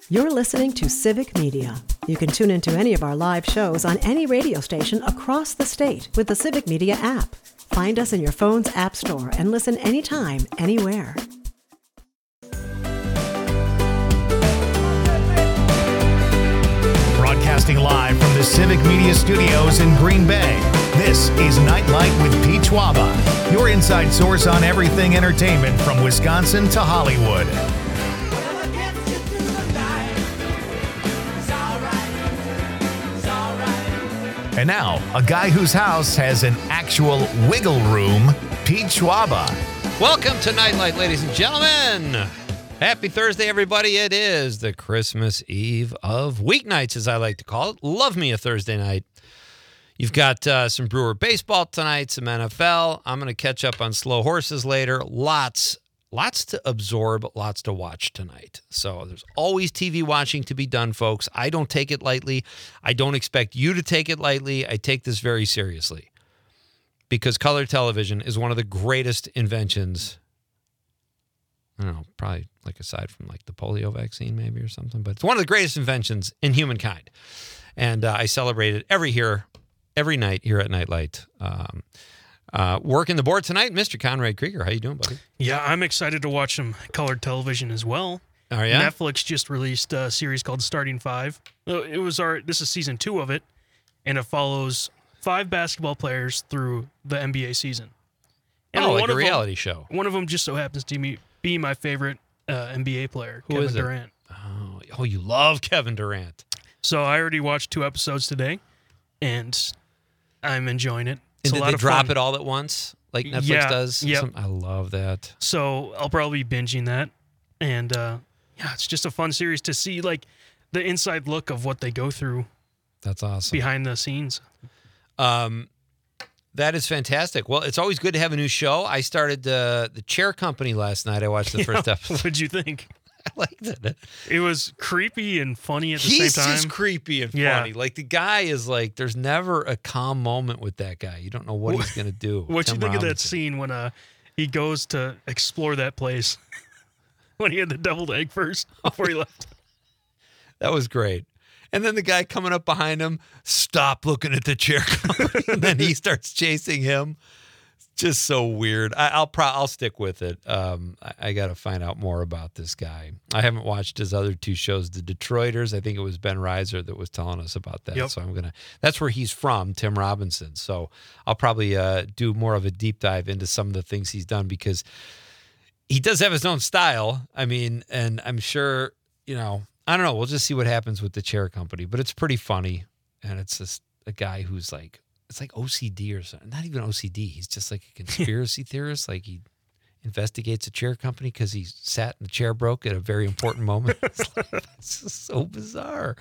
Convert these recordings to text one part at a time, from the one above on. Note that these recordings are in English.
You're listening to Civic Media. You can tune into any of our live shows on any radio station across the state with the Civic Media app. Find us in your phone's app store and listen anytime, anywhere. Broadcasting live from the Civic Media Studios in Green Bay, this is Nightlight with Pete Schwaba, your inside source on everything entertainment from Wisconsin to Hollywood. And now, a guy whose house has an actual wiggle room, Pete Schwaba. Welcome to Nightlight, ladies and gentlemen. Happy Thursday, everybody. It is the Christmas Eve of weeknights, as I like to call it. Love me a Thursday night. You've got some Brewer baseball tonight, some NFL. I'm going to catch up on slow horses later. Lots to absorb, lots to watch tonight. So there's always TV watching to be done, folks. I don't take it lightly. I don't expect you to take it lightly. I take this very seriously because color television is one of the greatest inventions. I don't know, probably like aside from like the polio vaccine maybe or something, but it's one of the greatest inventions in humankind. And I celebrate it every night here at Nightlight. Working the board tonight, Mr. Conrad Krieger. How you doing, buddy? Yeah, I'm excited to watch some colored television as well. Oh, yeah? Netflix just released a series called Starting Five. This is season 2 of it, and it follows 5 basketball players through the NBA season. And like a reality show. One of them just so happens to be my favorite NBA player, Kevin Durant. Oh, you love Kevin Durant. So I already watched 2 episodes today, and I'm enjoying it. And did they drop it all at once, like Netflix does? Yep. I love that. So I'll probably be binging that. And, it's just a fun series to see, like, the inside look of what they go through. That's awesome. Behind the scenes. That is fantastic. Well, it's always good to have a new show. I started the Chair Company last night. I watched the first episode. What'd you think? I liked it. It was creepy and funny at the same time. He's just creepy and funny. Like, the guy is like, there's never a calm moment with that guy. You don't know what he's going to do. What'd you think of that scene when he goes to explore that place? When he had the deviled egg first before he left? That was great. And then the guy coming up behind him, stop looking at the Chair Company. And then he starts chasing him. Just so weird. I'll stick with it. I got to find out more about this guy. I haven't watched his other 2 shows, The Detroiters. I think it was Ben Reiser that was telling us about that. Yep. So that's where he's from, Tim Robinson. So I'll probably do more of a deep dive into some of the things he's done because he does have his own style. I mean, and I'm sure, I don't know. We'll just see what happens with the Chair Company, but it's pretty funny. And it's just a guy who's like, it's like OCD or something. Not even OCD. He's just like a conspiracy theorist. Like he investigates a chair company because he sat and the chair broke at a very important moment. It's just so bizarre.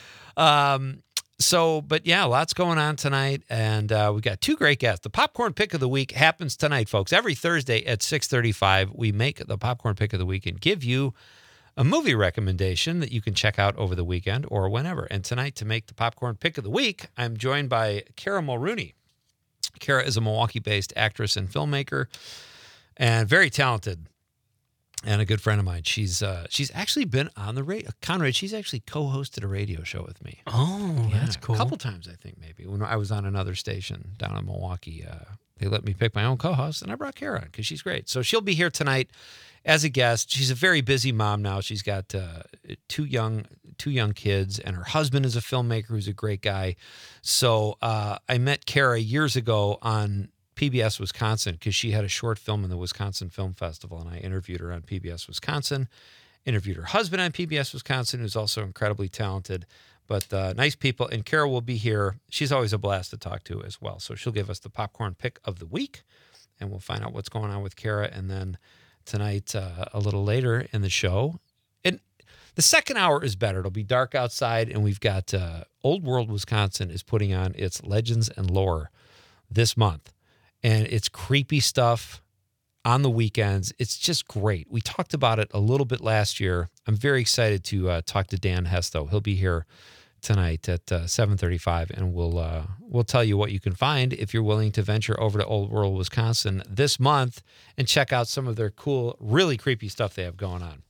But yeah, lots going on tonight. And we got 2 great guests. The Popcorn Pick of the Week happens tonight, folks. Every Thursday at 6:35, we make the Popcorn Pick of the Week and give you a movie recommendation that you can check out over the weekend or whenever. And tonight, to make the Popcorn Pick of the Week, I'm joined by Kara Mulrooney. Kara is a Milwaukee-based actress and filmmaker and very talented and a good friend of mine. She's actually been on the radio. Conrad, she's actually co-hosted a radio show with me. Oh, yeah, that's cool. A couple times, I think, maybe. When I was on another station down in Milwaukee, they let me pick my own co-host, and I brought Kara on because she's great. So she'll be here tonight as a guest. She's a very busy mom now. She's got 2 young kids, and her husband is a filmmaker who's a great guy. So I met Kara years ago on PBS Wisconsin because she had a short film in the Wisconsin Film Festival, and I interviewed her on PBS Wisconsin, interviewed her husband on PBS Wisconsin, who's also incredibly talented, but nice people. And Kara will be here. She's always a blast to talk to as well. So she'll give us the Popcorn Pick of the Week, and we'll find out what's going on with Kara. And then tonight, a little later in the show, and the second hour is better. It'll be dark outside, and we've got Old World Wisconsin is putting on its Legends and Lore this month, and it's creepy stuff on the weekends. It's just great. We talked about it a little bit last year. I'm very excited to talk to Dan Hesto. He'll be here tonight at 7:35, and we'll tell you what you can find if you're willing to venture over to Old World, Wisconsin this month and check out some of their cool, really creepy stuff they have going on.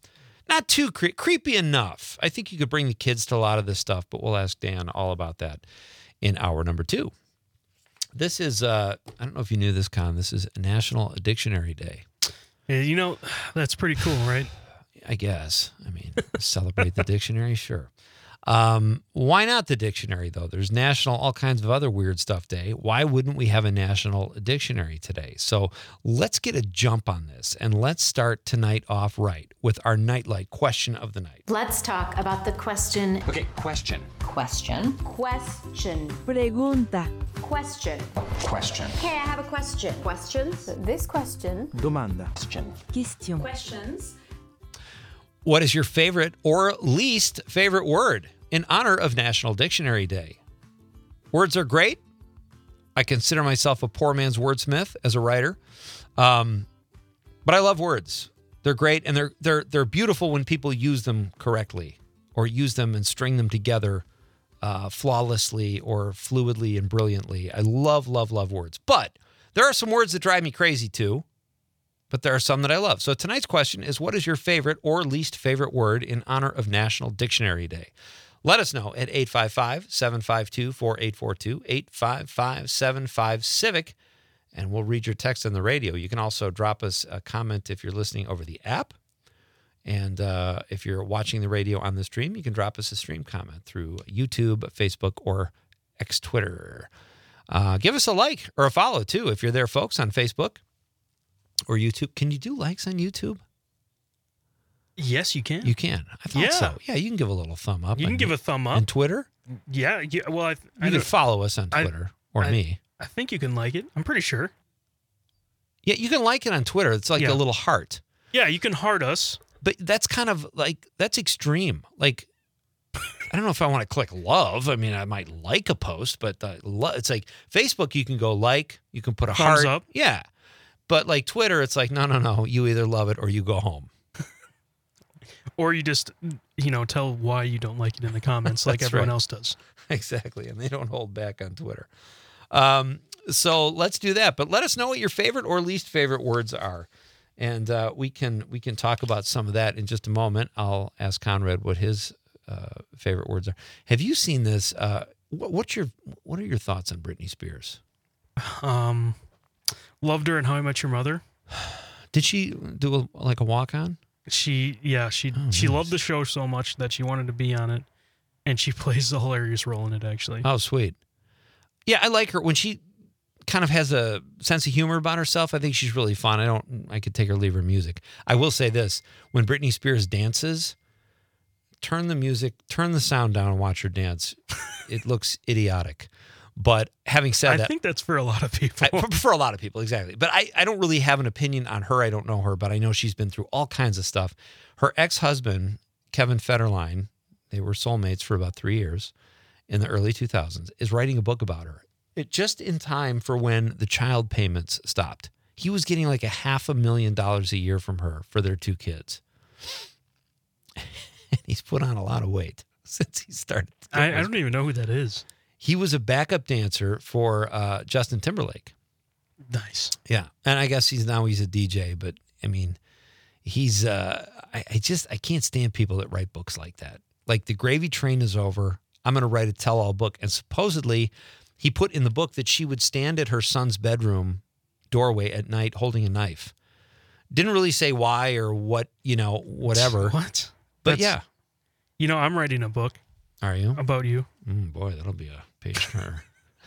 Not too creepy enough. I think you could bring the kids to a lot of this stuff, but we'll ask Dan all about that in hour number 2. This is, I don't know if you knew this, Con. This is National Dictionary Day. Yeah, that's pretty cool, right? I guess. I mean, celebrate the dictionary, sure. Why not the dictionary, though? There's National all kinds of other weird stuff day. Why wouldn't we have a National Dictionary today? So let's get a jump on this, and let's start tonight off right with our Nightlight question of the night. Let's talk about the question. Okay, question. Question. Pregunta. Question. Question. Okay, I have a question. Questions? This question. Domanda. Question. Questions. What is your favorite or least favorite word in honor of National Dictionary Day? Words are great. I consider myself a poor man's wordsmith as a writer, but I love words. They're great, and they're beautiful when people use them correctly, or use them and string them together flawlessly or fluidly and brilliantly. I love words, but there are some words that drive me crazy too. But there are some that I love. So tonight's question is, what is your favorite or least favorite word in honor of National Dictionary Day? Let us know at 855-752-4842, 855-75-CIVIC, and we'll read your text on the radio. You can also drop us a comment if you're listening over the app. And if you're watching the radio on the stream, you can drop us a stream comment through YouTube, Facebook, or X Twitter. Give us a like or a follow, too, if you're there, folks, on Facebook or YouTube. Can you do likes on YouTube? Yes, you can. You can. I thought so. Yeah, you can give a little thumb up. You can give a thumb up. On Twitter? Yeah. Well, you can follow us on Twitter or me. I think you can like it. I'm pretty sure. Yeah, you can like it on Twitter. It's like a little heart. Yeah, you can heart us. But that's kind of like, that's extreme. Like, I don't know if I want to click love. I mean, I might like a post, but it's like Facebook, you can go like, you can put a thumbs heart. Up. Yeah. But like Twitter, it's like, no. You either love it or you go home. Or you just, tell why you don't like it in the comments like everyone else does. Exactly. And they don't hold back on Twitter. So let's do that. But let us know what your favorite or least favorite words are. And we can talk about some of that in just a moment. I'll ask Conrad what his favorite words are. Have you seen this? What are your thoughts on Britney Spears? Loved her in How I Met Your Mother. Did she do a walk-on? She loved the show so much that she wanted to be on it, and she plays a hilarious role in it, actually. Oh, sweet. Yeah, I like her when she kind of has a sense of humor about herself. I think she's really fun. I could take her or leave her music. I will say this, when Britney Spears dances, turn the sound down and watch her dance. It looks idiotic. But having said that, I think that's for a lot of people. For a lot of people, exactly. But I don't really have an opinion on her. I don't know her, but I know she's been through all kinds of stuff. Her ex-husband, Kevin Federline, they were soulmates for about 3 years in the early 2000s, is writing a book about her. It just in time for when the child payments stopped. He was getting like $500,000 a year from her for their 2 kids. And he's put on a lot of weight since he started. I don't even know who that is. He was a backup dancer for Justin Timberlake. Nice. Yeah. And I guess he's a DJ, but I mean, he's, I can't stand people that write books like that. Like, the gravy train is over. I'm going to write a tell-all book. And supposedly he put in the book that she would stand at her son's bedroom doorway at night holding a knife. Didn't really say why or what, whatever. What? But yeah. I'm writing a book. Are you? About you. Boy, that'll be a page turner.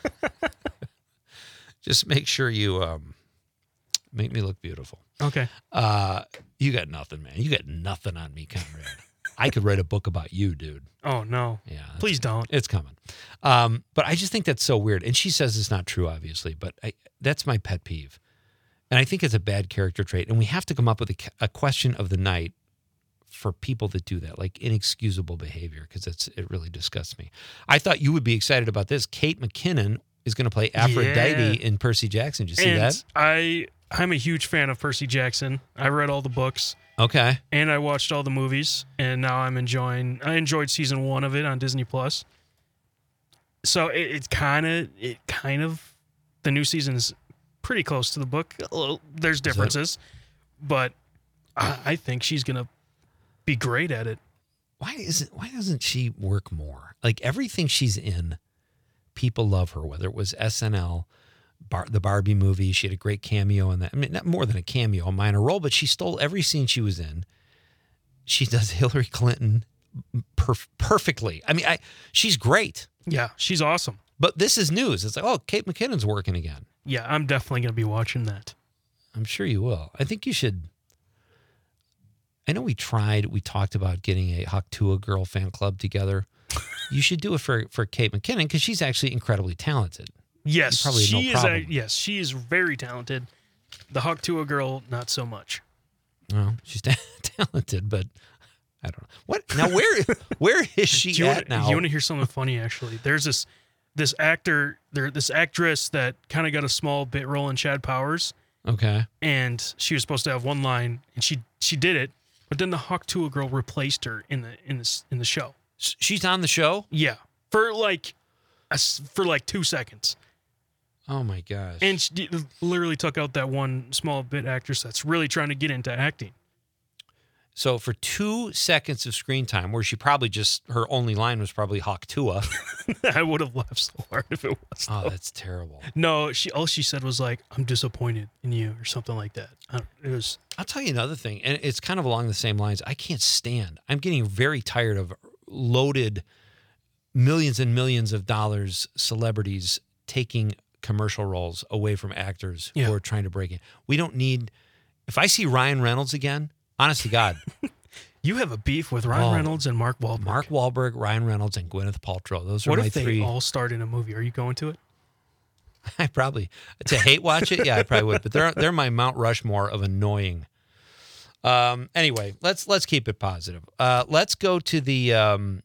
Just make sure you make me look beautiful. Okay. You got nothing, man. You got nothing on me, Conrad. I could write a book about you, dude. Oh, no. Yeah. Please don't. It's coming. But I just think that's so weird. And she says it's not true, obviously, but that's my pet peeve. And I think it's a bad character trait. And we have to come up with a question of the night for people that do that, like inexcusable behavior, because it really disgusts me. I thought you would be excited about this. Kate McKinnon is going to play Aphrodite in Percy Jackson. Did you see that? I'm a huge fan of Percy Jackson. I read all the books. Okay. And I watched all the movies, and now I enjoyed season 1 of it on Disney Plus. So it's kind of the new season is pretty close to the book. There's differences, but I think she's gonna be great at it. Why doesn't she work more? Like everything she's in, people love her, whether it was SNL, the Barbie movie. She had a great cameo in that. I mean, not more than a cameo, a minor role, but she stole every scene she was in. She does Hillary Clinton perfectly. I mean, she's great. Yeah, she's awesome. But this is news. It's like, oh, Kate McKinnon's working again. Yeah, I'm definitely going to be watching that. I'm sure you will. I think you should. I know we talked about getting a Haktua Girl fan club together. You should do it for Kate McKinnon because she's actually incredibly talented. Yes, probably she no problem. Yes, she is very talented. The Haktua Girl, not so much. Well, she's talented, but I don't know. What now? Where is she at now? You want to hear something funny? Actually, there's this actress that kind of got a small bit role in Chad Powers. Okay. And she was supposed to have one line, and she did it, but then the Haktua Girl replaced her in the show. She's on the show? Yeah, for like 2 seconds. Oh my gosh! And she literally took out that one small bit actress that's really trying to get into acting. So for 2 seconds of screen time, where she probably her only line was probably Haktua. I would have laughed so hard if it was. Oh, that's terrible. No, all she said was like, "I'm disappointed in you" or something like that. I'll tell you another thing, and it's kind of along the same lines. I can't stand. I'm getting very tired of loaded millions and millions of dollars celebrities taking commercial roles away from actors who are trying to break in. We don't need. If I see Ryan Reynolds again, honest to God. You have a beef with Ryan Reynolds and Mark Wahlberg. Mark Wahlberg, Ryan Reynolds, and Gwyneth Paltrow. Those are my three. What if they all starred in a movie? Are you going to it? I probably to hate watch it. Yeah, I probably would. But they're my Mount Rushmore of annoying. Anyway, let's keep it positive. Let's go to the.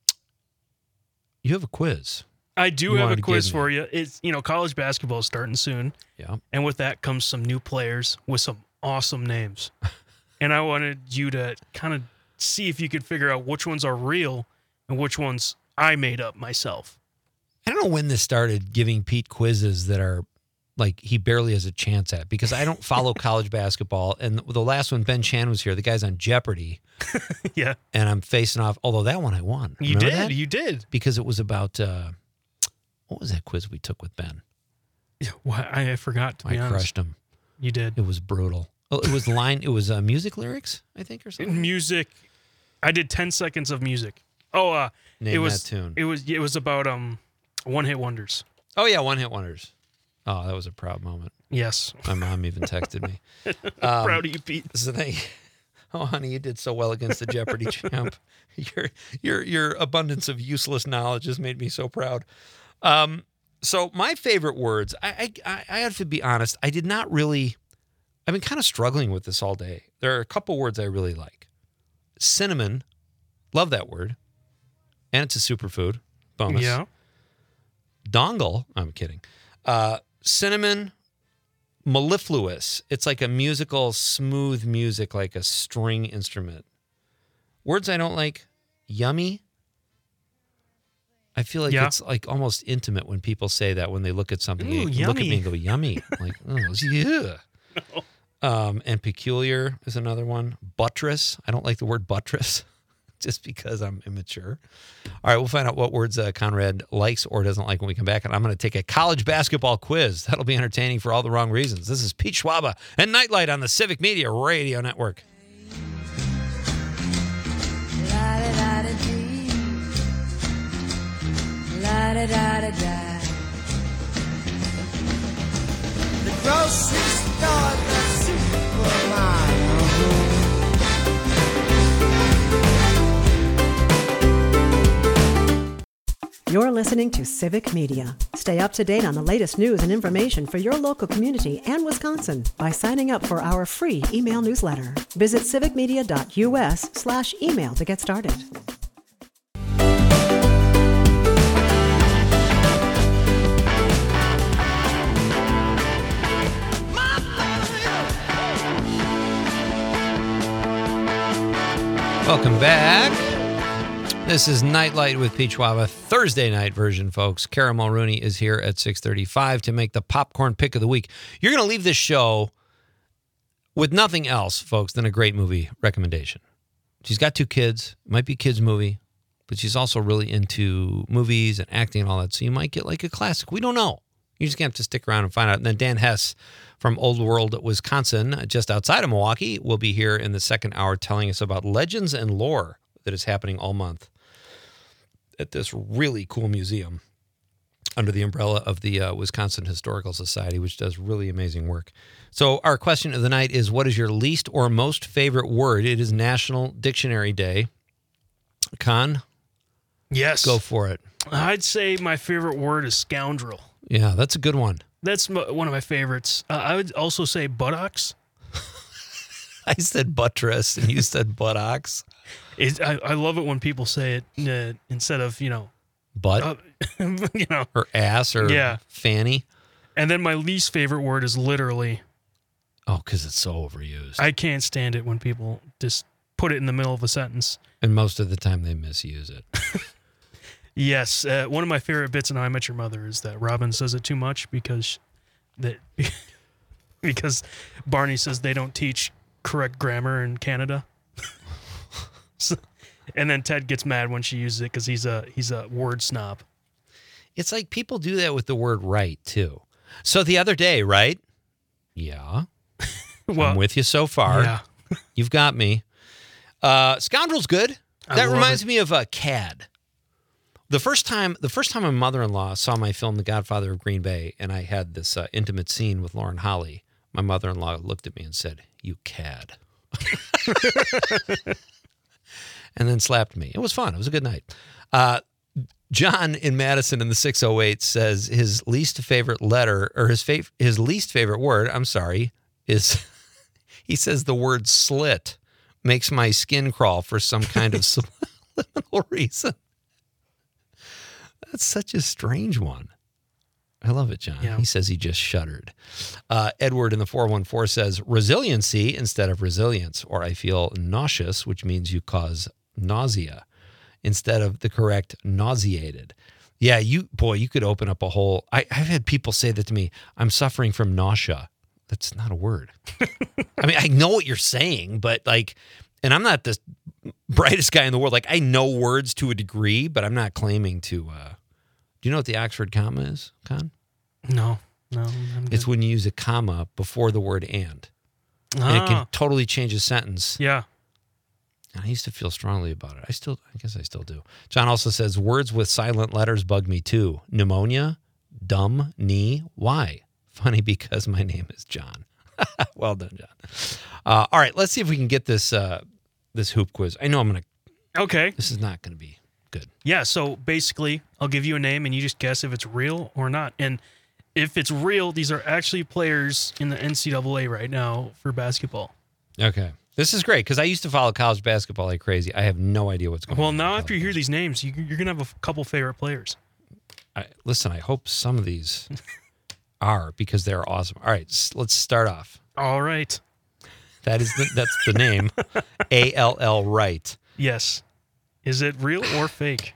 You have a quiz. I do have a quiz for you. It's college basketball is starting soon. Yeah, and with that comes some new players with some awesome names. And I wanted you to kind of see if you could figure out which ones are real and which ones I made up myself. I don't know when this started giving Pete quizzes that are like he barely has a chance at because I don't follow college basketball. And the last one, Ben Chan was here. The guy's on Jeopardy. Yeah. And I'm facing off. Although that one I won. You Remember did. that? You did. Because it was about, what was that quiz we took with Ben? Yeah, well, I forgot, to be honest. I crushed him. You did. It was brutal. Oh, it was music lyrics, I think, or something. Music. I did 10 seconds of music. Oh, Name that tune. It was about one-hit wonders. Oh yeah, one-hit wonders. Oh, that was a proud moment. Yes. My mom even texted me. Proud of you, Pete. So oh, honey, you did so well against the Jeopardy champ. Your abundance of useless knowledge has made me so proud. So my favorite words, I have to be honest, I did not really. I've been kind of struggling with this all day. There are a couple words I really like. Cinnamon, love that word. And it's a superfood. Bonus. Yeah. Dongle, I'm kidding. Cinnamon, mellifluous. It's like a musical, smooth music, like a string instrument. Words I don't like, yummy. I feel like it's like almost intimate when people say that when they look at something. Ooh, they look at me and go, yummy. I'm like, oh, yeah. No. And peculiar is another one. Buttress. I don't like the word buttress just because I'm immature. All right, we'll find out what words Conrad likes or doesn't like when we come back. And I'm going to take a college basketball quiz. That'll be entertaining for all the wrong reasons. This is Pete Schwaba and Nightlight on the Civic Media Radio Network. The grocery store, the supermarket. You're listening to Civic Media. Stay up to date on the latest news and information for your local community and Wisconsin by signing up for our free email newsletter. Visit civicmedia.us/email to get started. Welcome back. This is Nightlight with Pete Schwaba, Thursday night version, folks. Kara Mulrooney is here at 6:35 to make the popcorn pick of the week. You're going to leave this show with nothing else, folks, than a great movie recommendation. She's got 2 kids. Might be a kids movie, but she's also really into movies and acting and all that. So you might get like a classic. We don't know. You just have to stick around and find out. And then Dan Hess from Old World, Wisconsin, just outside of Milwaukee, will be here in the second hour telling us about legends and lore that is happening all month at this really cool museum under the umbrella of the Wisconsin Historical Society, which does really amazing work. So our question of the night is, what is your least or most favorite word? It is National Dictionary Day. Con, Yes. go for it. I'd say my favorite word is scoundrel. Yeah, that's a good one. That's one of my favorites. I would also say buttocks. I said buttress and you said buttocks. I love it when people say it instead of, Butt you know. or ass or Yeah. fanny. And then my least favorite word is literally. Oh, because it's so overused. I can't stand it when people just put it in the middle of a sentence. And most of the time they misuse it. Yes, one of my favorite bits in How I Met Your Mother is that Robin says it too much because Barney says they don't teach correct grammar in Canada. And then Ted gets mad when she uses it because he's a word snob. It's like people do that with the word right, too. So the other day, right? Yeah. Well, I'm with you so far. yeah. You've got me. Scoundrel's good. I That love reminds it. me of CAD. The first time my mother-in-law saw my film, The Godfather of Green Bay, and I had this intimate scene with Lauren Holly, my mother-in-law looked at me and said, "You cad." And then slapped me. It was fun. It was a good night. John in Madison in the 608 says his least favorite letter, or his least favorite word, is, he says the word slit makes my skin crawl for some kind of subliminal reason. That's such a strange one. I love it, John. Yeah. He says he just shuddered. Edward in the 414 says resiliency instead of resilience, or I feel nauseous, which means you cause nausea, instead of the correct nauseated. Yeah, you could open up a whole... I've had people say that to me. I'm suffering from nausea. That's not a word. I mean, I know what you're saying, but and I'm not the brightest guy in the world. I know words to a degree, but I'm not claiming to... do you know what the Oxford comma is, Con? No. I'm It's good. when you use a comma before the word and. And it can totally change a sentence. Yeah. I used to feel strongly about it. I guess I still do. John also says, words with silent letters bug me too. Pneumonia, dumb, knee, why? Funny because my name is John. Well done, John. All right, let's see if we can get this this hoop quiz. I know Okay. this is not going to be good. Yeah, so basically, I'll give you a name and you just guess if it's real or not. And if it's real, these are actually players in the NCAA right now for basketball. Okay. This is great because I used to follow college basketball like crazy. I have no idea what's going on. Well, in now college after you hear these names, you're going to have a couple favorite players. Listen, I hope some of these are because they're awesome. All right, let's start off. All right. That's the name. ALL Right. Yes. Is it real or fake?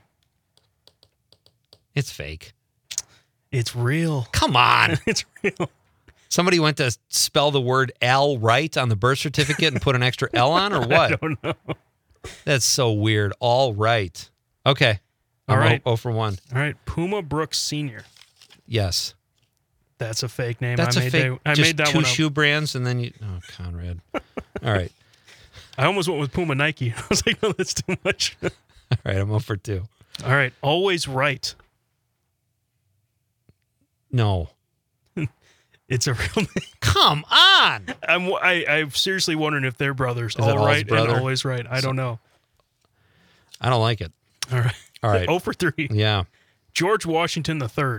It's fake. It's real. Come on. It's real. Somebody went to spell the word Al right on the birth certificate and put an extra L on, or what? I don't know. That's so weird. All right. Okay. All I'm right. 0 for 1. All right. Puma Brooks Sr. Yes. That's a fake name. That's I a made fake. I just made that two one up. shoe brands, and then you. Oh, Conrad. All right. I almost went with Puma Nike. I was like, no, that's too much. All right. I'm 0 for 2. All right. Always Right. No. It's a real name. Come on. I'm seriously wondering if they're brothers. Is that All All's right brother? and Always Right. I don't know. I don't like it. All right. All right. 0 for 3. Yeah. George Washington III.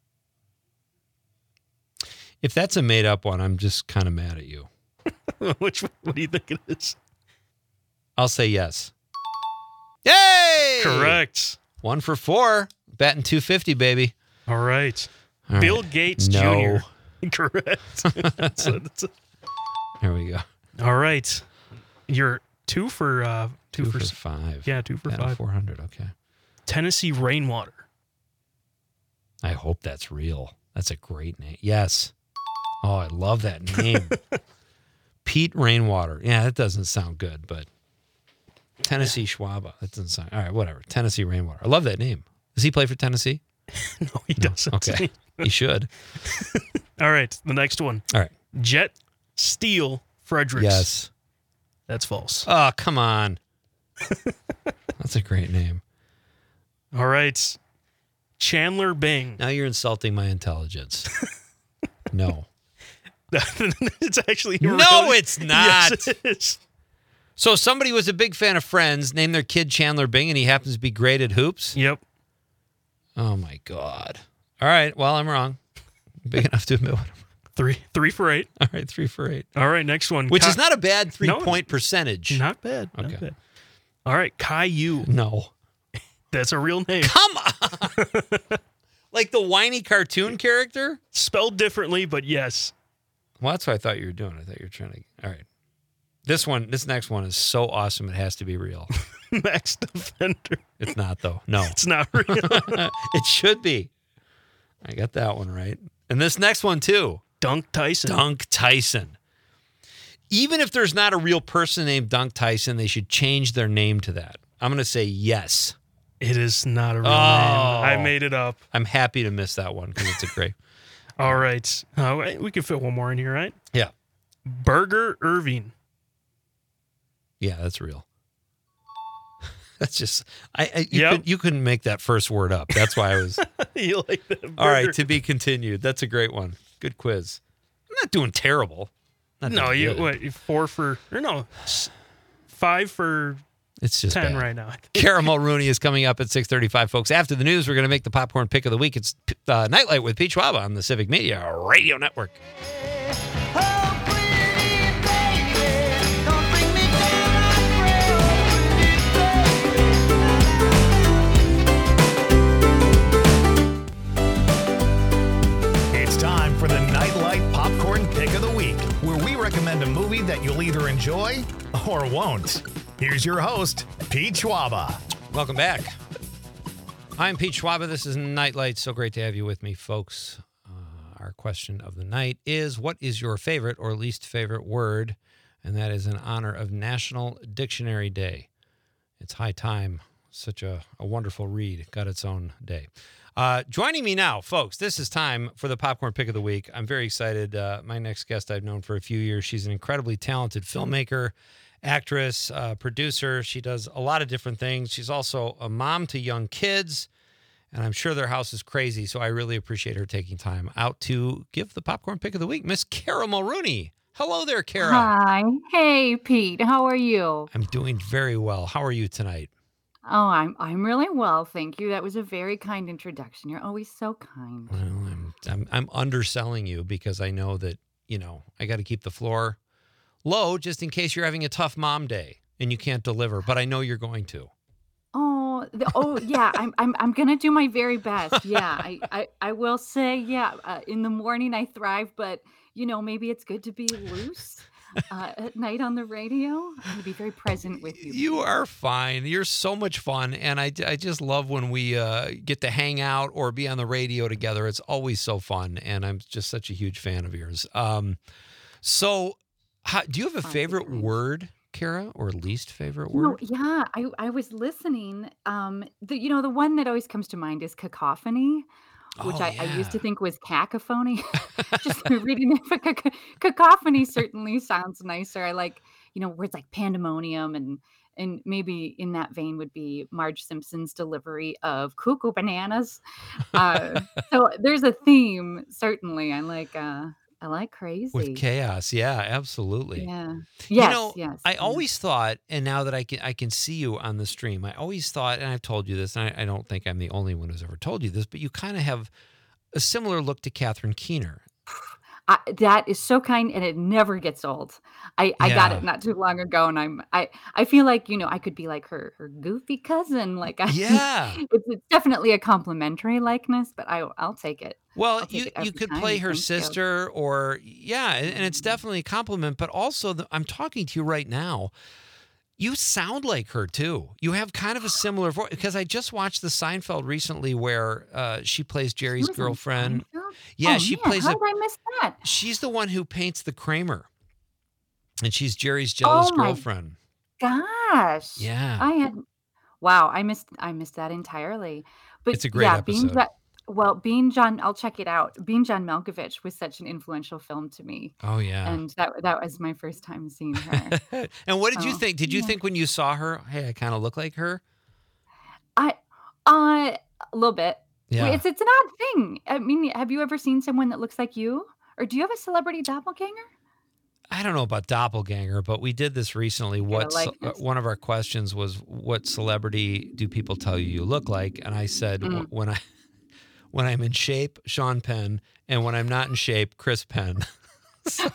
If that's a made up one, I'm just kind of mad at you. What do you think it is? I'll say yes. Yay! Correct. 1 for 4. Batting 250, baby. All right. All Bill right. Gates No. Jr. Correct. There we go. All right. You're 2 for 2 for 5. Yeah, 2 for Batting 5. 400. Okay. Tennessee Rainwater. I hope that's real. That's a great name. Yes. Oh, I love that name. Pete Rainwater. Yeah, that doesn't sound good, but Tennessee Schwaba. That doesn't sound all right. Whatever. Tennessee Rainwater. I love that name. Does he play for Tennessee? No, he doesn't. Okay, he should. All right, the next one. All right. Jet Steel Fredericks. Yes. That's false. Oh, come on. That's a great name. All right. Chandler Bing. Now you're insulting my intelligence. No. It's actually No, really- it's not. Yes, it is. So somebody was a big fan of Friends, named their kid Chandler Bing, and he happens to be great at hoops? Yep. Oh, my God. All right. Well, I'm wrong. Big enough to admit what I'm 3 for 8. All right, 3 for 8. All right, next one. Which is not a bad No, three-point percentage. Not bad. Not Okay. bad. All right, Caillou. No. That's a real name. Come on. Like the whiny cartoon character? Spelled differently, but yes. Well, that's what I thought you were doing. I thought you were trying to. All right. This next one is so awesome. It has to be real. Max Defender. It's not, though. No. It's not real. It should be. I got that one right. And this next one, too. Dunk Tyson. Dunk Tyson. Even if there's not a real person named Dunk Tyson, they should change their name to that. I'm going to say yes. It is not a real Oh. name. I made it up. I'm happy to miss that one because it's a great. All right. We can fit one more in here, right? Yeah. Burger Irving. Yeah, that's real. That's just you couldn't make that first word up. That's why I was. You like that? All right, Burger- to be continued. That's a great one. Good quiz. I'm not doing terrible. Not No, doing you good. what? 4 for or no, 5 for It's just 10 bad. right now. Caramel Rooney is coming up at 6:35, folks. After the news, we're going to make the popcorn pick of the week. It's Nightlight with Pete Schwab on the Civic Media Radio Network. Oh, pretty baby, don't bring me down, I pray. Oh, It's time for the Nightlight Popcorn Pick of the Week, where we recommend a movie that you'll either enjoy or won't. Here's your host, Pete Schwaba. Welcome back. I'm Pete Schwab. This is Nightlight. So great to have you with me, folks. Our question of the night is, what is your favorite or least favorite word? And that is in honor of National Dictionary Day. It's high time. Such a wonderful read. Got its own day. Joining me now, folks, this is time for the Popcorn Pick of the Week. I'm very excited. My next guest I've known for a few years. She's an incredibly talented filmmaker, actress, producer. She does a lot of different things. She's also a mom to young kids, and I'm sure their house is crazy, so I really appreciate her taking time out to give the Popcorn Pick of the Week. Miss Kara Mulrooney. Hello there, Kara. Hi. Hey, Pete. How are you? I'm doing very well. How are you tonight? Oh, I'm really well, thank you. That was a very kind introduction. You're always so kind. Well, I'm underselling you because I know that, I got to keep the floor low just in case you're having a tough mom day and you can't deliver, but I know you're going to. Oh, yeah. I'm gonna do my very best. Yeah, I will say, yeah. In the morning I thrive, but maybe it's good to be loose at night on the radio. I'm gonna be very present with you. You are fine. You're so much fun, and I just love when we get to hang out or be on the radio together. It's always so fun, and I'm just such a huge fan of yours. So, do you have a favorite word, Kara, or least favorite No, word? yeah, I was listening. The one that always comes to mind is cacophony, which Oh, I used to yeah. think was cacophony. Just reading it, but cacophony certainly sounds nicer. I like, words like pandemonium and maybe in that vein would be Marge Simpson's delivery of cuckoo bananas. So there's a theme, certainly. I like crazy. With chaos, yeah, absolutely. Yeah. You Yes, know, yes. I Yeah. always thought, and now that I can see you on the stream, I always thought, and I've told you this, and I don't think I'm the only one who's ever told you this, but you kind of have a similar look to Catherine Keener. That is so kind, and it never gets old. I got Yeah. it not too long ago, and I feel like I could be like her goofy cousin. Like Yeah. it's definitely a complimentary likeness, but I'll take it. Well, I'll take you it every could time. play her Thank you. sister, or yeah, and it's definitely a compliment. But also, I'm talking to you right now. You sound like her too. You have kind of a similar voice because I just watched the Seinfeld recently, where she plays Jerry's She was on girlfriend. Seinfeld? Yeah, Oh she man, plays how a. did I miss that? She's the one who paints the Kramer, and she's Jerry's jealous Oh my girlfriend. gosh. Yeah. I had Wow, I missed that entirely. But It's a great yeah, being episode. Ja well, being John I'll check it out. Being John Malkovich was such an influential film to me, Oh, yeah. and that was my first time seeing her. And what did you So, think? Did you yeah. think when you saw her, hey, I kind of look like her? I a little bit. Yeah. It's an odd thing. I mean, have you ever seen someone that looks like you? Or do you have a celebrity doppelganger? I don't know about doppelganger, but we did this recently. Get a likeness? One of our questions was, what celebrity do people tell you look like? And I said, Mm. when I'm in shape, Sean Penn, and when I'm not in shape, Chris Penn. So-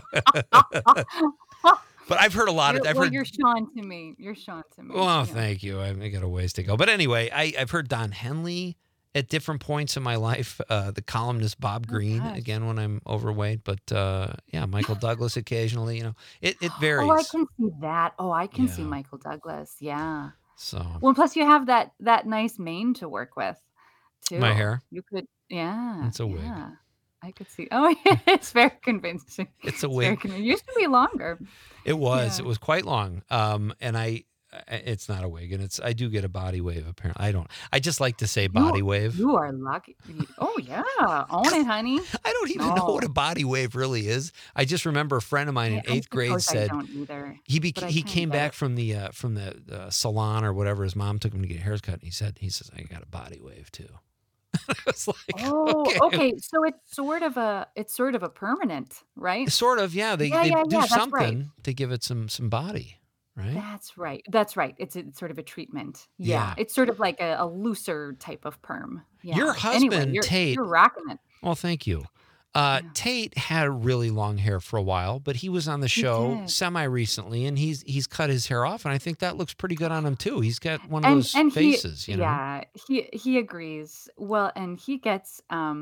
but I've heard a lot of. I've heard. You're Sean to me. You're Sean to me. Well, Yeah. thank you. I got a ways to go. But anyway, I've heard Don Henley at different points in my life. The columnist Bob Green, gosh. again, when I'm overweight. But yeah, Michael Douglas occasionally. It Oh, I varies. can see that. Oh, I can see Yeah. Michael Douglas. Yeah. So Well, plus you have that nice mane to work with too. my hair, You could yeah, it's a wig. yeah. I could see. Oh, yeah, it's very convincing. It's a It's very wig. convincing. It used to be longer. It was. Yeah. It was quite long. And it's not a wig, and I do get a body wave. Apparently, I don't. I just like to say body wave. You are lucky. Oh yeah, own it, honey. I don't even know what No. a body wave really is. I just remember a friend of mine in I eighth grade suppose I said don't either. he but I he kinda came get back it. from the salon or whatever. His mom took him to get a haircut, and he says, I got a body wave too. I was like, Oh, okay. okay. So it's sort of a permanent, right? Sort of, yeah. They Yeah, yeah, do yeah. That's right. something to give it some body, right? That's right. That's right. It's sort of a treatment. Yeah. Yeah. It's sort of like a looser type of perm. Your Yeah. Anyway, husband, Tate. you're rocking it. Well, thank you. Yeah. Tate had really long hair for a while, but he was on the He show did. semi recently, and he's cut his hair off, and I think that looks pretty good on him too. He's got one of those And faces, you know. yeah, he agrees. Well, and he gets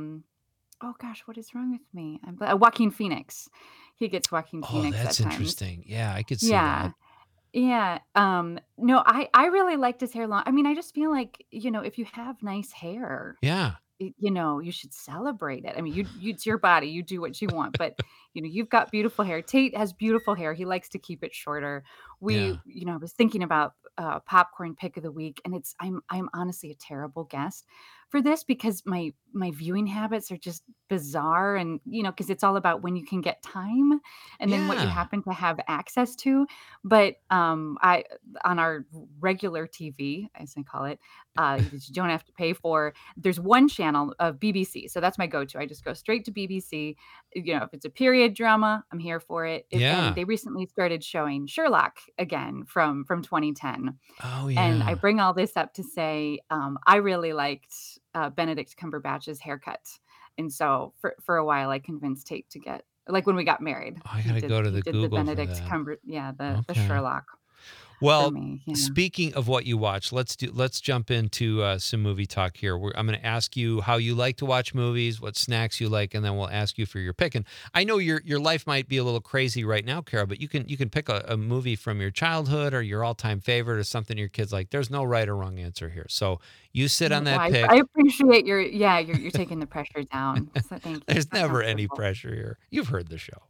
oh gosh, what is wrong with me? Joaquin Phoenix. He gets Joaquin Oh, Phoenix that's at times. interesting. Yeah, I could see Yeah. that. Yeah. No, I really liked his hair long. I mean, I just feel like, if you have nice hair, Yeah. you should celebrate it. I mean, it's your body, you do what you want, but you've got beautiful hair. Tate has beautiful hair. He likes to keep it shorter. Yeah. I was thinking about popcorn pick of the week, and I'm honestly a terrible guest for this because my viewing habits are just bizarre, and because it's all about when you can get time and then what you Yeah. happen to have access to. But I on our regular TV, as I call it, that you don't have to pay for. There's one channel of BBC, so that's my go-to. I just go straight to BBC. If it's a period drama, I'm here for it. Yeah. And they recently started showing Sherlock again from 2010. Oh, And I yeah. bring all this up to say I really liked Benedict Cumberbatch's haircut, and so for a while I convinced Tate to get like when we got married. Oh, I gotta go to He the did Google for Benedict that. Cumber, yeah, the Okay. Sherlock for Well, me. Yeah. speaking of what you watch, let's jump into some movie talk here. I'm going to ask you how you like to watch movies, what snacks you like, and then we'll ask you for your pick. And I know your life might be a little crazy right now, Kara, but you can pick a movie from your childhood or your all-time favorite or something your kids like. There's no right or wrong answer here. So you sit on that Well, pick. I appreciate you're taking the pressure down. So thank you. There's That's never any comfortable. pressure here. You've heard the show.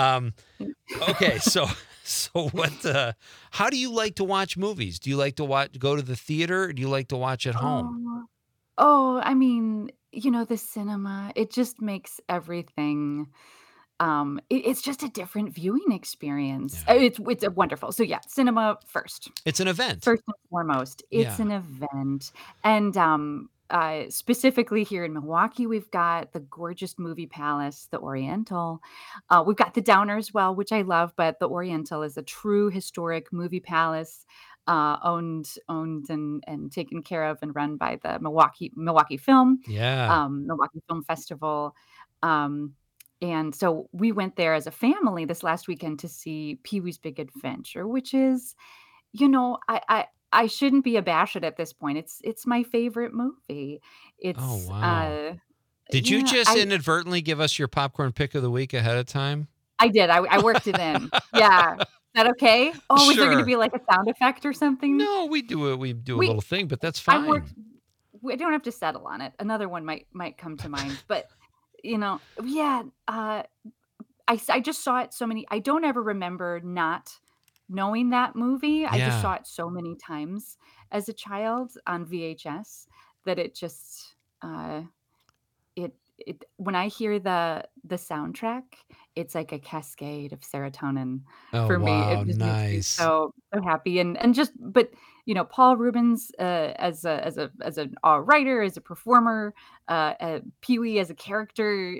Okay, so what? How do you like to watch movies? Do you like to go to the theater? Or do you like to watch at home? I mean, the cinema, it just makes everything it's just a different viewing experience. Yeah. It's a wonderful. So yeah, cinema first. It's an event. First and foremost, it's Yeah. an event. And specifically here in Milwaukee, we've got the gorgeous movie palace, the Oriental. We've got the Downer as well, which I love, but the Oriental is a true historic movie palace, owned and taken care of and run by the Milwaukee Film, Yeah. Milwaukee Film Festival. And so we went there as a family this last weekend to see Pee-wee's Big Adventure, which is, I shouldn't be abashed at this point. It's my favorite movie. It's Oh, wow. Did you yeah, just inadvertently give us your popcorn pick of the week ahead of time? I did. I worked it in. Yeah. Is that okay? Oh, is there going Sure. to be like a sound effect or something? No, we do it. We do a We- little thing, but that's I fine. worked. We don't have to settle on it. Another one might come to mind, but yeah. I just saw it so many. I don't ever remember not knowing that movie. I just Yeah. saw it so many times as a child on VHS that it just it when I hear the soundtrack, it's like a cascade of serotonin Oh, for me. wow. It just makes me Nice. so happy and just but Paul Rubens as a writer, as a performer, Pee-wee as a character,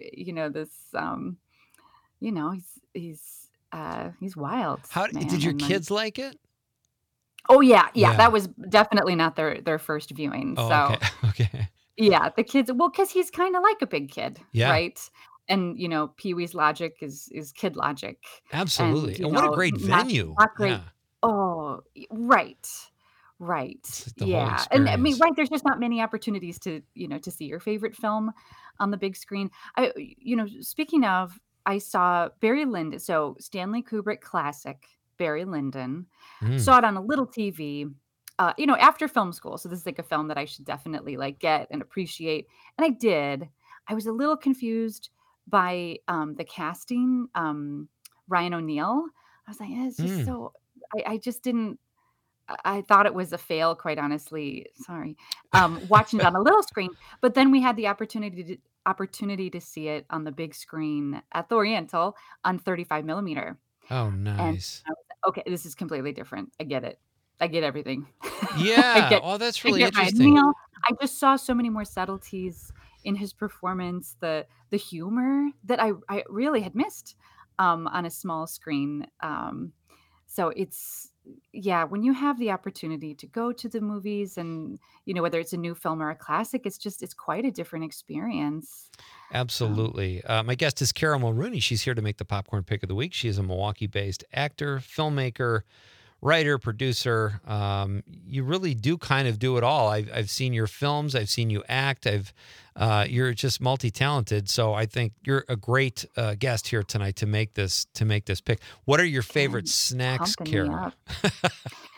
he's wild, How man. did your And kids like it? oh yeah, Yeah. that was definitely not their first viewing. Oh, So okay. Okay. yeah, the kids, well, because he's kind of like a big kid, Yeah. right? And Pee-wee's logic is kid logic, and Absolutely. And what a great venue. not great. Yeah. Oh, right, right, It's like the whole yeah, and I mean, experience. right, there's just not many opportunities to see your favorite film on the big screen. Speaking of, I saw Barry Lyndon, so Stanley Kubrick classic, Barry Lyndon. Mm. Saw it on a little TV, after film school. So this is like a film that I should definitely like get and appreciate. And I did. I was a little confused by the casting, Ryan O'Neal. I was like, it's just Mm. so I just didn't I thought it was a fail, quite honestly. Sorry. Watching it on a little screen. But then we had the opportunity to see it on the big screen at the Oriental on 35 millimeter. Oh, And nice. I was like, okay, this is completely different. I get it. I get everything. Yeah. Oh, that's I really get Ryan interesting. Neal. I just saw so many more subtleties in his performance, the humor that I really had missed on a small screen. So when you have the opportunity to go to the movies and whether it's a new film or a classic, it's quite a different experience. Absolutely. My guest is Carol Mulrooney. She's here to make the popcorn pick of the week. She is a Milwaukee-based actor, filmmaker, writer, producer. You really do kind of do it all. I've seen your films. I've seen you act. You're just multi-talented. So I think you're a great guest here tonight to make this pick. What are your favorite snacks, Pumping me Carol? up.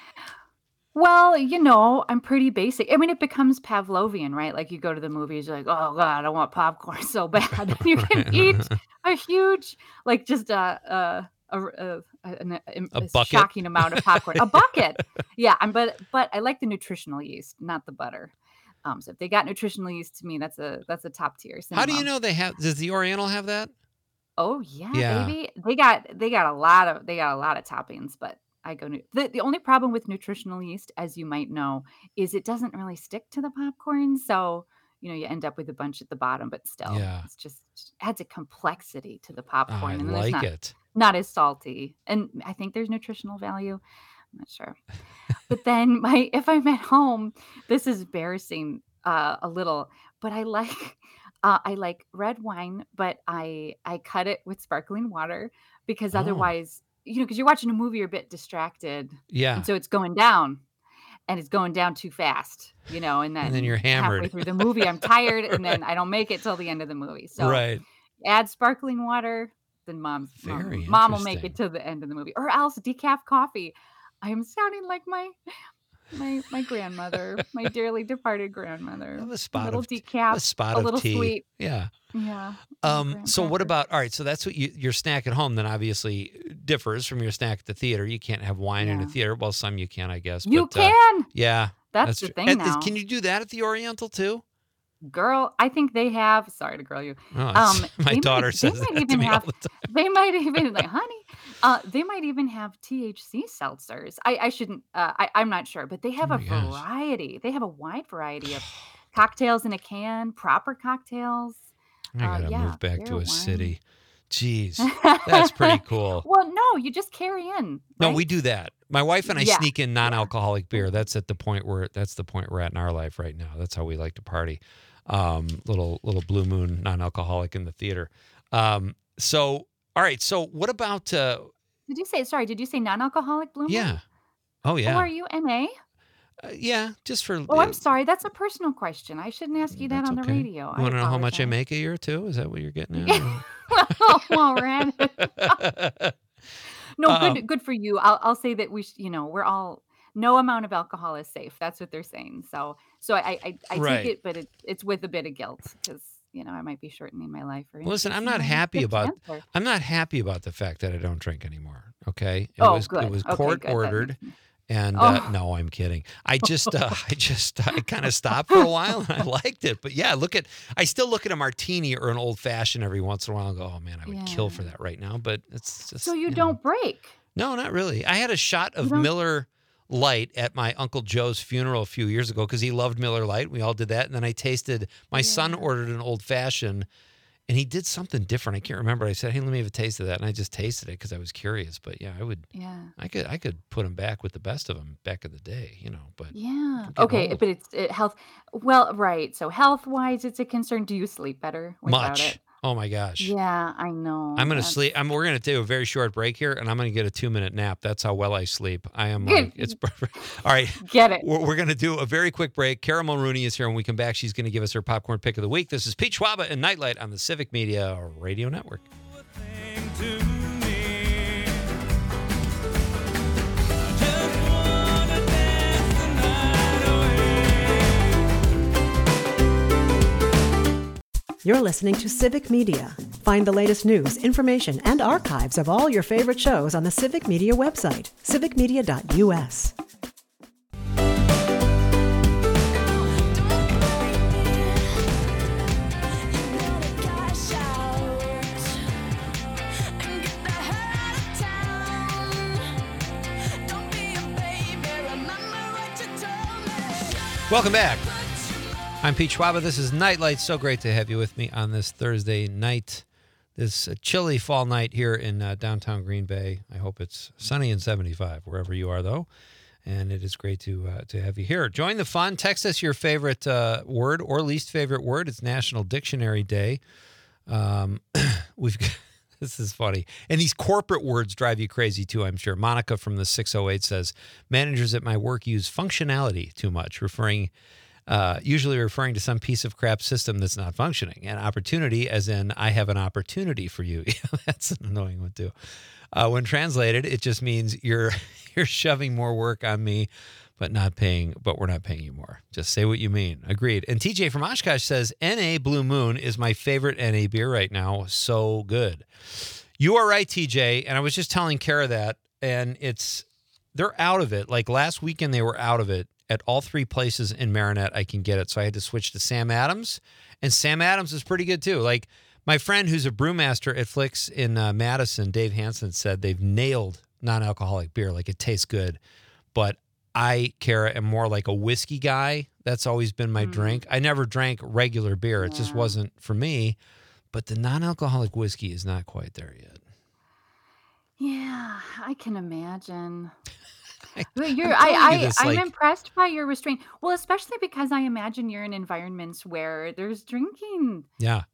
Well, I'm pretty basic. I mean, it becomes Pavlovian, right? Like you go to the movies, you're like, oh God, I want popcorn so bad. And you can eat a huge, like just a bucket? shocking amount of popcorn. A bucket. Yeah. But I like the nutritional yeast, not the butter. So if they got nutritional yeast, to me, that's a top tier. How do you cinema. know they have? Does the Oriental have that? Oh yeah, Yeah. baby. They got a lot of toppings, but I go the only problem with nutritional yeast, as you might know, is it doesn't really stick to the popcorn. So, you end up with a bunch at the bottom, but still Yeah. it's just adds a complexity to the Oh, popcorn. I And then it's like it. not as salty. And I think there's nutritional value. I'm not sure. But then if I'm at home, this is embarrassing a little, but I like red wine, but I cut it with sparkling water because Oh. otherwise, because you're watching a movie, you're a bit distracted, Yeah. and so it's going down, and it's going down too fast, and And then then you're halfway hammered. through the movie, I'm tired, and then I don't make it till the end of the movie. So Right. add sparkling water, then mom Very will make it interesting. to the end of the movie, or else decaf coffee. I am sounding like my grandmother, my dearly departed grandmother. Have a A spot little of decaf, a spot a of little tea. sweet. Yeah. Yeah. So what grandpapa. about, all right, so that's what your snack at home then obviously differs from your snack at the theater. You can't have wine in a Yeah. theater. Well, some you can, I guess. You but, can. yeah, That's the true. thing And now. can you do that at the Oriental too? Girl, I think they have. Sorry to girl you. Oh, it's- my They daughter might, says they might that to even me all have. the time. They might even like, honey. They might even have THC seltzers. I shouldn't. I'm not sure, but they have Oh a my gosh. variety. They have a wide variety of cocktails in a can, proper cocktails. I gotta Yeah, move back beer, to a wine. city. Jeez, that's pretty cool. Well, no, you just carry in. No, right? we do that. My wife and I Yeah, sneak in non-alcoholic beer. That's the point we're at in our life right now. That's how we like to party. Little Blue Moon non-alcoholic in the theater. So all right. So what about Did you say non-alcoholic Blue Moon? yeah. Oh Oh, yeah. are you NA? Yeah, just for Oh, I'm sorry. That's a personal question. I shouldn't ask you that that's on the okay. radio. You want to know how much I apologize. make a year too? Is that what you're getting Yeah. at? Well, we're at it. No, Um, good for you. I'll say that we're all no amount of alcohol is safe. That's what they're saying. So I Right. take it, but it's with a bit of guilt because I might be shortening my life or Listen, I'm not increasing my happy risk of about cancer. I'm not happy about the fact that I don't drink anymore. Okay, Oh, it good. was Okay, court good. That ordered, makes me. and Oh, no, I'm kidding. I kind of stopped for a while, and I liked it. But yeah, I still look at a martini or an old fashioned every once in a while and go, oh man, I would kill for yeah. that right now. But it's So just, you don't break. no, not really. I had a shot You of don't. Miller Lite at my Uncle Joe's funeral a few years ago because he loved Miller Lite. We all did that. And then I tasted, my son Yeah. ordered an old fashioned and he did something different. I can't remember. I said, hey, let me have a taste of that. And I just tasted it because I was curious. But yeah, Yeah. I could put him back with the best of them back in the day, but Yeah. I'm getting Okay, old. but health. Well, right. So health wise, it's a concern. Do you sleep better without it? Much. Oh my gosh. Yeah, I know. I'm gonna That's sleep. We're gonna do a very short break here, and I'm gonna get a 2-minute nap. That's how well I sleep. I am good. like it's perfect. All right, Get it. we're gonna do a very quick break. Cara Mulrooney is here. When we come back, she's gonna give us her popcorn pick of the week. This is Pete Schwaba and Nightlight on the Civic Media Radio Network. You're listening to Civic Media. Find the latest news, information, and archives of all your favorite shows on the Civic Media website, civicmedia.us. Welcome back. I'm Pete Schwaba. This is Nightlight. So great to have you with me on this Thursday night, this chilly fall night here in downtown Green Bay. I hope it's sunny and 75 wherever you are, though. And it is great to have you here. Join the fun. Text us your favorite word or least favorite word. It's National Dictionary Day. We've got, this is funny. And these corporate words drive you crazy, too, I'm sure. Monica from the 608 says, managers at my work use functionality too much, usually referring to some piece of crap system that's not functioning. And opportunity, as in, I have an opportunity for you. That's an annoying one, too. When translated, it just means you're shoving more work on me, but we're not paying you more. Just say what you mean. Agreed. And TJ from Oshkosh says, NA Blue Moon is my favorite NA beer right now. So good. You are right, TJ. And I was just telling Kara that, and they're out of it. Like last weekend, they were out of it. At all three places in Marinette, I can get it. So I had to switch to Sam Adams. And Sam Adams is pretty good, too. Like my friend who's a brewmaster at Flicks in Madison, Dave Hansen, said they've nailed non-alcoholic beer. Like it tastes good. But I, Kara, am more like a whiskey guy. That's always been my drink. I never drank regular beer. It just wasn't for me. But the non-alcoholic whiskey is not quite there yet. Yeah, I can imagine. I'm But telling you this, I'm like, impressed by your restraint. Well, especially because I imagine you're in environments where there's drinking. yeah.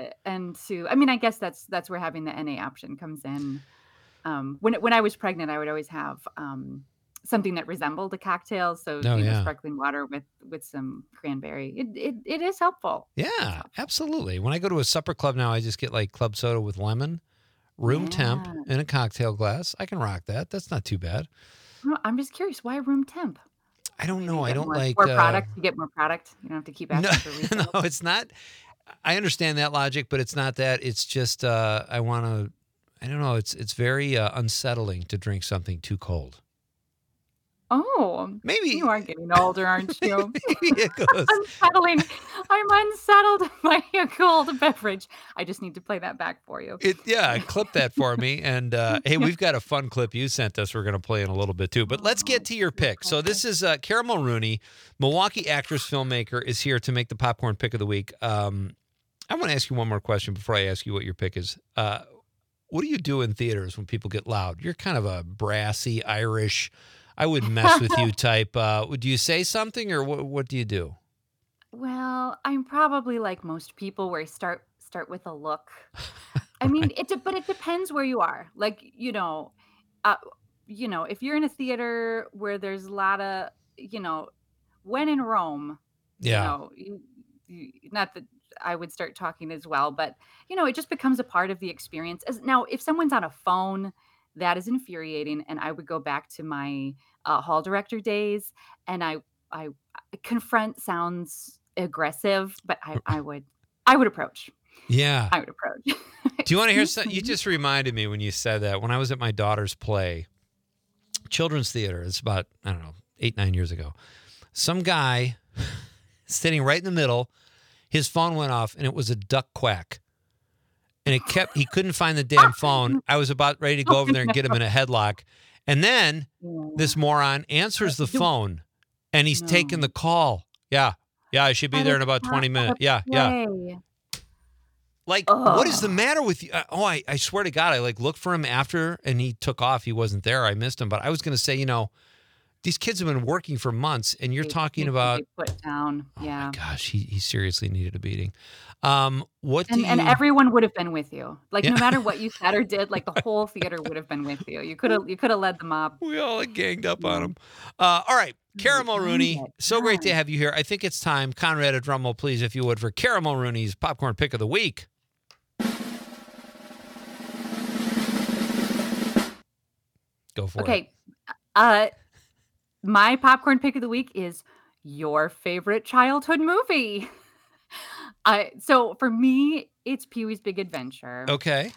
I mean, I guess that's where having the NA option comes in. When I was pregnant, I would always have something that resembled a cocktail. So Oh, yeah. sparkling water with some cranberry. It is helpful. It's Yeah, helpful. absolutely. When I go to a supper club now, I just get like club soda with lemon, room temp, Yeah. in a cocktail glass. I can rock that. That's not too bad. Well, I'm just curious, why room temp? I don't Maybe know. you I get don't more, like. more product. You get more product. You don't have to keep No, asking for no, refills. it's not. I understand that logic, but it's not that. It's just I want to. I don't know. It's very unsettling to drink something too cold. Oh, Maybe, you are getting older, aren't you? maybe it goes. Unsettling. I'm unsettled by a cold beverage. I just need to play that back for you. Yeah, clip that for me. And hey, we've got a fun clip you sent us. We're going to play in a little bit too. But let's get to your pick. So this is Cara Mulrooney, Milwaukee actress, filmmaker, is here to make the popcorn pick of the week. I want to ask you one more question before I ask you what your pick is. What do you do in theaters when people get loud? You're kind of a brassy Irish, I wouldn't mess with you type. Do you say something or what do you do? Well, I'm probably like most people where I start with a look. I mean, but it depends where you are. Like, uh, if you're in a theater where there's a lot of, when in Rome, Yeah. not that I would start talking as well, but it just becomes a part of the experience. Now, if someone's on a phone, that is infuriating, and I would go back to my hall director days, and I confront sounds aggressive, but I would approach. Yeah. I would approach. Do you want to hear something? You just reminded me when you said that. When I was at my daughter's play, children's theater, it's about, I don't know, 8-9 years ago. Some guy sitting right in the middle, his phone went off, and it was a duck quack. And he couldn't find the damn phone. I was about ready to go over there and get him in a headlock. And then this moron answers the phone, and he's taking the call. Yeah, I should be there in about 20 minutes. Yeah. Like, what is the matter with you? I swear to God, I looked for him after, and he took off. He wasn't there. I missed him. But I was going to say, these kids have been working for months, and you're talking about put down. Yeah. Oh my gosh, he seriously needed a beating. And everyone would have been with you. No matter what you said or did, the whole theater would have been with you. You could have led the mob. We all ganged up on him. All right, Cara Mulrooney, so great to have you here. I think it's time, Conrad, a drum roll, please, if you would, for Cara Mulrooney's Popcorn Pick of the Week. Go for it. Okay. My popcorn pick of the week is your favorite childhood movie. So for me, it's Pee-wee's Big Adventure. Okay.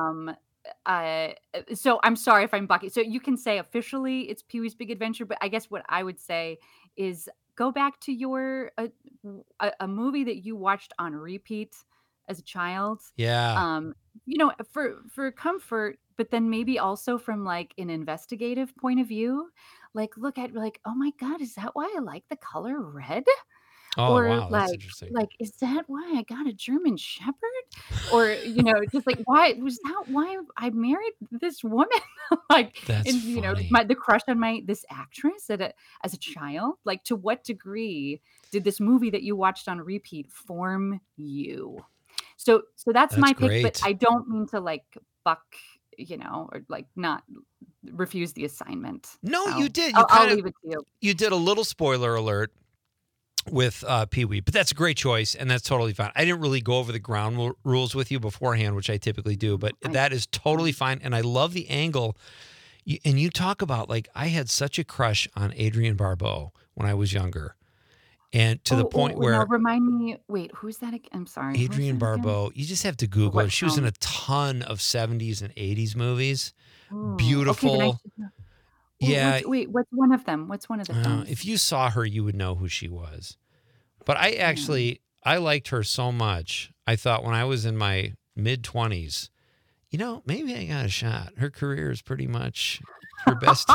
So I'm sorry if I'm bucky. So you can say officially it's Pee-wee's Big Adventure, but I guess what I would say is go back to your a movie that you watched on repeat as a child. Yeah. For comfort, but then maybe also from an investigative point of view, look at oh my God, is that why I like the color red? Oh, Or wow, that's interesting. is that why I got a German Shepherd? Or just why was that why I married this woman? That's funny. The crush on this actress as a child. To what degree did this movie that you watched on repeat form you? So that's my pick, great. but I don't mean to buck, or not refuse the assignment. No, So you did. I'll leave it to you. You did a little spoiler alert with Pee-wee, but that's a great choice, and that's totally fine. I didn't really go over the ground rules with you beforehand, which I typically do, but that is totally fine, and I love the angle. And you talk about, I had such a crush on Adrienne Barbeau when I was younger, and to the point where... No, remind me, wait, who's that again? I'm sorry. who's Adrienne that again? Barbeau, you just have to Google What her. She was in film? a ton of 70s and 80s movies. Ooh, Beautiful. Okay, then I should know. Yeah. Wait, what's one of them? What's one of the films? If you saw her, you would know who she was. But I liked her so much. I thought when I was in my mid-20s, maybe I got a shot. Her career is pretty much her best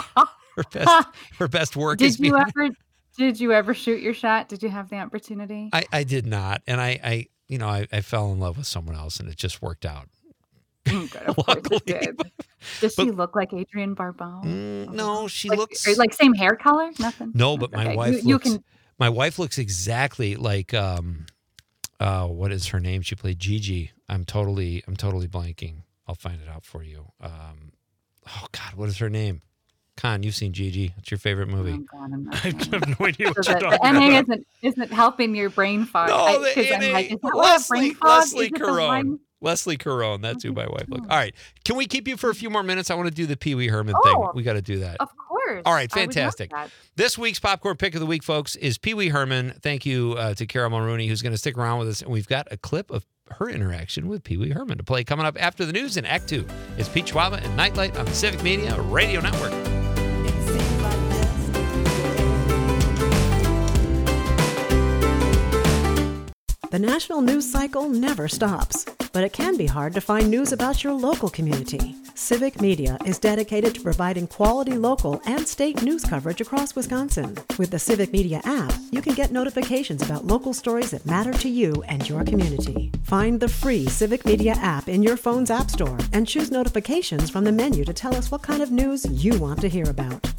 work. Did you ever shoot your shot? Did you have the opportunity? I did not. And I fell in love with someone else, and it just worked out. Good, of course it did. Does she look like Adrienne Barbeau? No, she looks same hair color. Nothing. No, but my Okay. wife my wife looks exactly like what is her name? She played Gigi. I'm totally blanking. I'll find it out for you. Oh God, what is her name? Con, you've seen Gigi. It's your favorite movie. Oh, God, I'm not I sure. have no idea what So you're the talking NA about. isn't helping your brain fog. No, the 'cause I'm NA. like, is that why I have brain fog? Leslie Is it the Caron. one- Leslie Caron. That's who my wife looks. All right. Can we keep you for a few more minutes? I want to do the Pee Wee Herman thing. Oh, We got to do that. Of course. All right, I would love fantastic. that. This week's Popcorn Pick of the Week, folks, is Pee Wee Herman. Thank you to Cara Mulrooney, who's going to stick around with us. And we've got a clip of her interaction with Pee Wee Herman to play coming up after the news in Act 2. It's Pete Schwaba and Nightlight on the Civic Media Radio Network. The national news cycle never stops, but it can be hard to find news about your local community. Civic Media is dedicated to providing quality local and state news coverage across Wisconsin. With the Civic Media app, you can get notifications about local stories that matter to you and your community. Find the free Civic Media app in your phone's app store and choose notifications from the menu to tell us what kind of news you want to hear about.